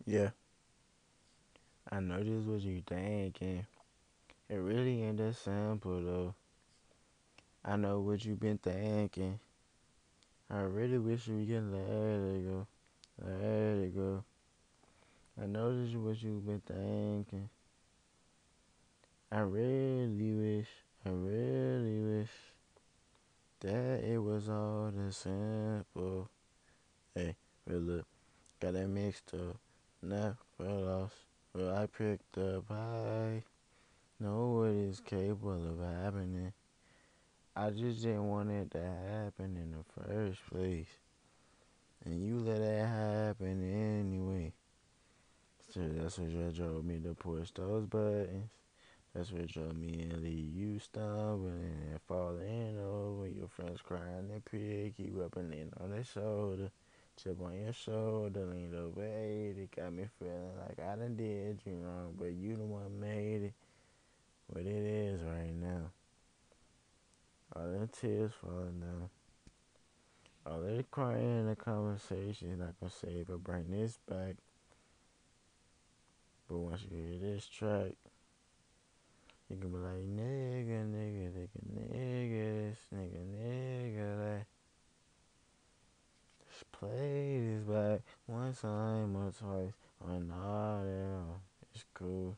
Yeah, I know this what you thinking. It really ain't that simple though. I know what you been thinking. I really wish we could let it go. Let it go. I know this is what you been thinking. I really wish, I really wish that it was all that simple. Hey, but look, got that mixed up. Never lost. Well, I picked up high. Know what is capable of happening. I just didn't want it to happen in the first place. And you let it happen anyway. So that's what drove me to push those buttons. That's what drove me and leave you stumbling and falling over. Your friends crying and pick you up and lean on their shoulder. Chip on your shoulder, lean over 80. Got me feeling like I done did you wrong, but you the one made it what it is right now. All the tears falling down. All that crying in the conversation not gonna save or bring this back. But once you hear this track, you can be like, nigga, nigga, nigga, nigga, this, nigga, that. Just play this back one time or twice or not at all. It's cool.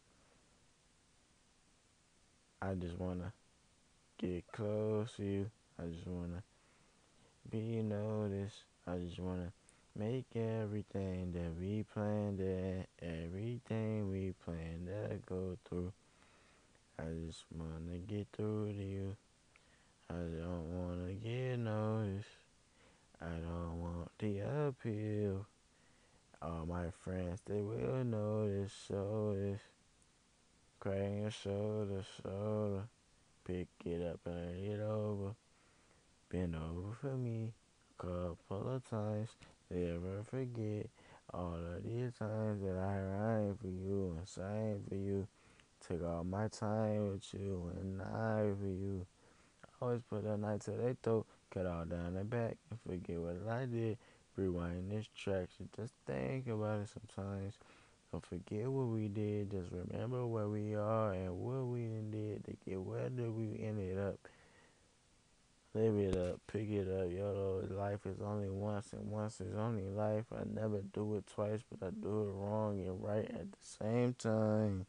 I just wanna get close to you. I just wanna be noticed. I just wanna make everything that we planned, everything we planned to go through. I just wanna get through to you. I don't wanna get noticed. I don't want the appeal. All my friends, they will notice. So it's crying your shoulder, shoulder. Pick it up and lay it over. Bend over for me a couple of times. Never forget all of these times that I rhymed for you and sang for you. Took all my time with you and I for you. Always put a knife to their throat, cut all down their back, and forget what I did. Rewind this track, so just think about it sometimes. Don't forget what we did, just remember where we are and what we did to get where did we ended up. Live it up, pick it up, yo. Life is only once, and once is only life. I never do it twice, but I do it wrong and right at the same time.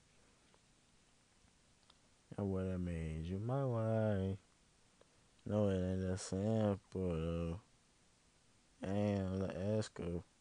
And what I made you my wife. No, it ain't that simple though. Damn, let's go.